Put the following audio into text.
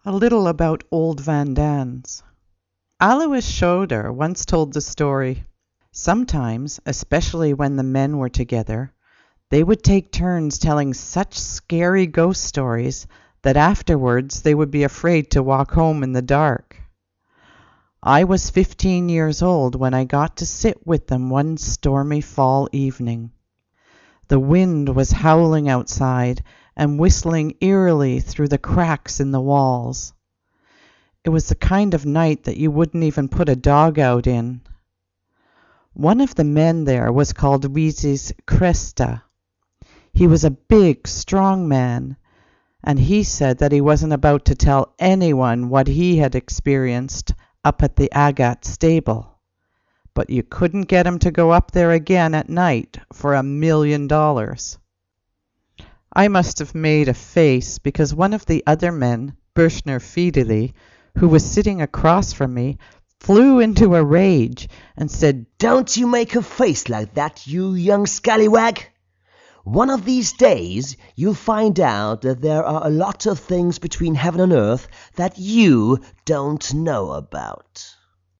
A little about old Van Daans. Alois Schroeder once told the story. Sometimes, especially when the men were together, they would take turns telling such scary ghost stories that afterwards they would be afraid to walk home in the dark. I was 15 years old when I got to sit with them one stormy fall evening. The wind was howling outside and whistling eerily through the cracks in the walls. It was the kind of night that you wouldn't even put a dog out in. One of the men there was called Wheezy's Cresta. He was a big, strong man, and he said that he wasn't about to tell anyone what he had experienced up at the Agat stable. But you couldn't get him to go up there again at night for $1 million. I must have made a face because one of the other men, Birchner Fiedeli, who was sitting across from me, flew into a rage and said, "Don't you make a face like that, you young scallywag! One of these days you'll find out that there are a lot of things between heaven and earth that you don't know about."